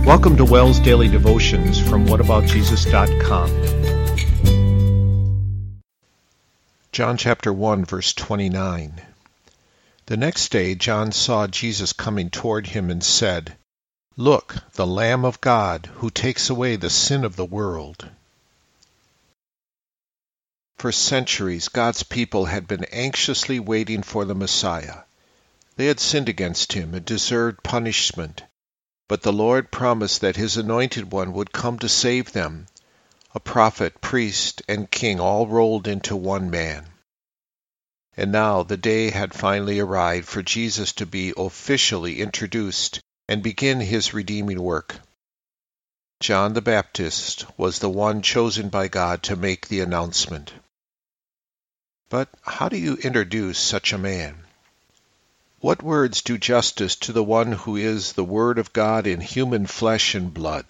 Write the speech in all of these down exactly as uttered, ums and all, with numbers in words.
Welcome to Wells Daily Devotions from what about jesus dot com. John chapter one, verse twenty-nine. The next day John saw Jesus coming toward him and said, "Look, the Lamb of God, who takes away the sin of the world." For centuries, God's people had been anxiously waiting for the Messiah. They had sinned against him and deserved punishment. But the Lord promised that his anointed one would come to save them, a prophet, priest, and king all rolled into one man. And now the day had finally arrived for Jesus to be officially introduced and begin his redeeming work. John the Baptist was the one chosen by God to make the announcement. But how do you introduce such a man? What words do justice to the one who is the Word of God in human flesh and blood?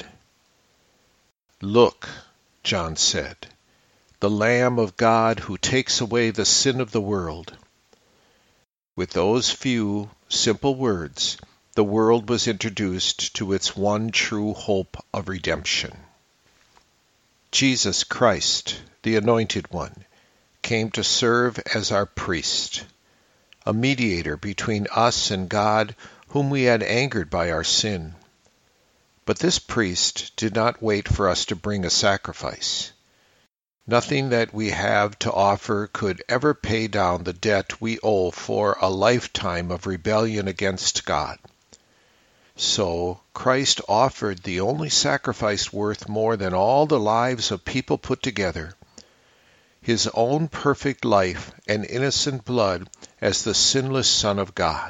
"Look," John said, "the Lamb of God who takes away the sin of the world." With those few, simple words, the world was introduced to its one true hope of redemption. Jesus Christ, the Anointed One, came to serve as our priest, a mediator between us and God, whom we had angered by our sin. But this priest did not wait for us to bring a sacrifice. Nothing that we have to offer could ever pay down the debt we owe for a lifetime of rebellion against God. So Christ offered the only sacrifice worth more than all the lives of people put together, his own perfect life and innocent blood as the sinless Son of God.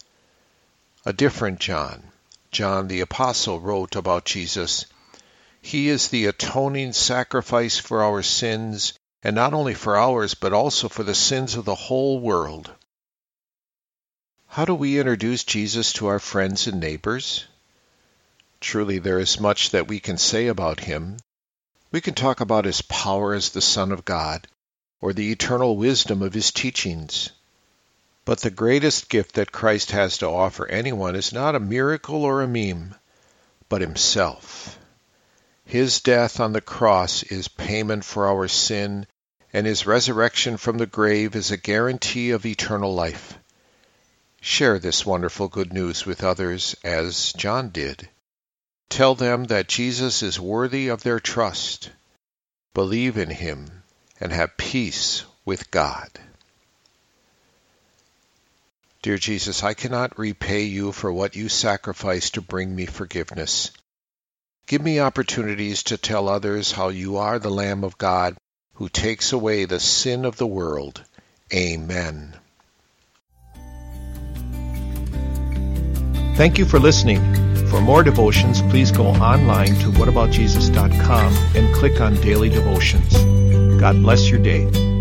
A different John, John the Apostle, wrote about Jesus, "He is the atoning sacrifice for our sins, and not only for ours, but also for the sins of the whole world." How do we introduce Jesus to our friends and neighbors? Truly, there is much that we can say about him. We can talk about his power as the Son of God, or the eternal wisdom of his teachings. But the greatest gift that Christ has to offer anyone is not a miracle or a meme, but himself. His death on the cross is payment for our sin, and his resurrection from the grave is a guarantee of eternal life. Share this wonderful good news with others as John did. Tell them that Jesus is worthy of their trust. Believe in him and have peace with God. Dear Jesus, I cannot repay you for what you sacrificed to bring me forgiveness. Give me opportunities to tell others how you are the Lamb of God who takes away the sin of the world. Amen. Thank you for listening. For more devotions, please go online to what about jesus dot com and click on Daily Devotions. God bless your day.